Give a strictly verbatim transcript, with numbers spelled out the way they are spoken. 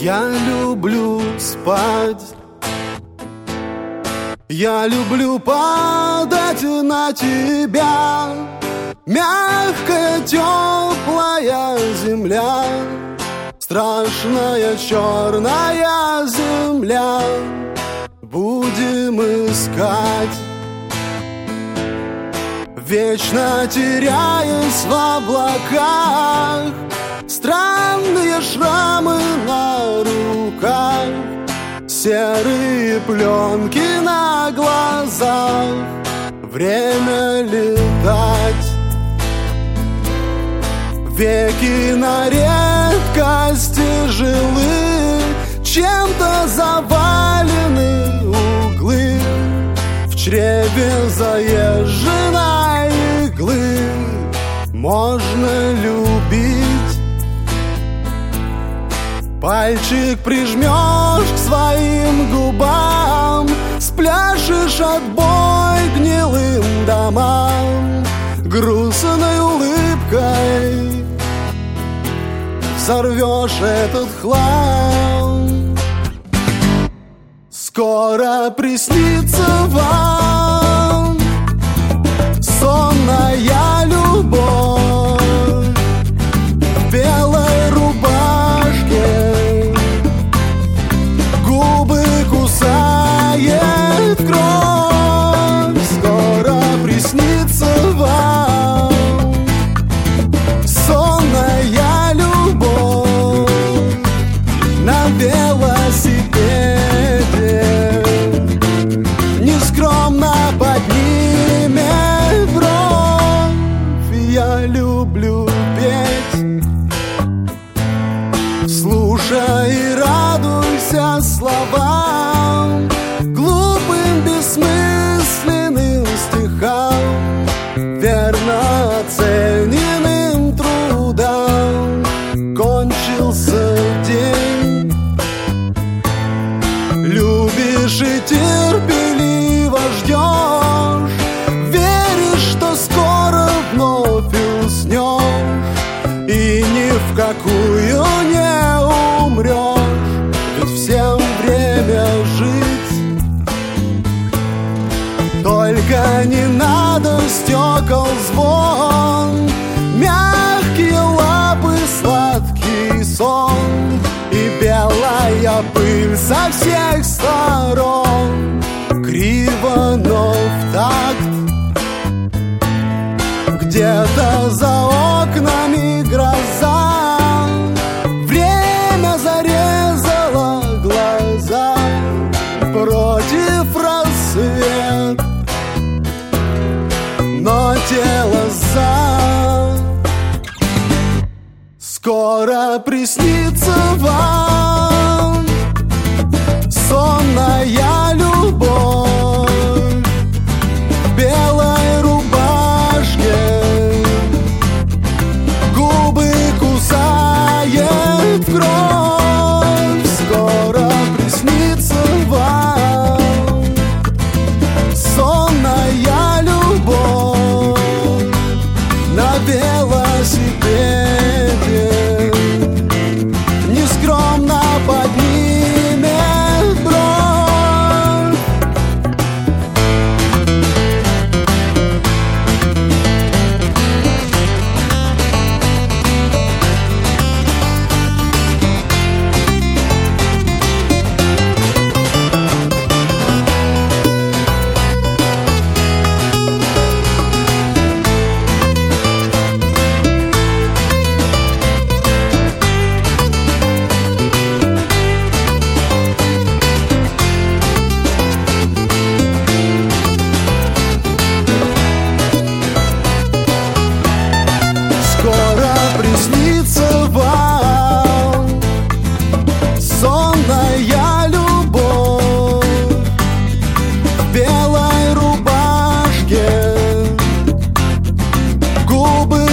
Я люблю спать, я люблю падать на тебя. Мягкая, теплая земля, страшная черная земля. Будем искать, вечно теряясь в облаках, странные шрамы на руках, серые пленки на глазах. Время летать, веки на редкость тяжелы, чем-то завалены углы, в чреве заезженной иглы. Можно любить, пальчик прижмешь к своим губам, спляшешь отбой гнилым домам. Грустной улыбкой сорвешь этот хлам. Скоро приснится вам сонная любовь в белой рубашке, губы кусает кровь. Скоро приснится вам сонная любовь на велосипеде, нескромно поднимет бровь. Я люблю петь, слушай и радуйся словам, глупым бессмысленным стихам, верно оцененным трудам. Кончился день, любишь и терпеливо ждешь, веришь, что скоро вновь уснешь и ни в какую не умрешь. Ведь всем время жить, только не надо стекол звон, мягкие лапы, сладкий сон и белая пыль со всех сторон. Криво, но в такт, где-то за окнами гроза, время зарезало глаза, против рассвет, но тело за. Скоро приснится вам сонная любовь в белой рубашке, губы кусает кровь. Скоро приснится вам сонная любовь на велосипеде, нескромно поднимет бровь. Скоро приснится вам сонная любовь в белой рубашке, губы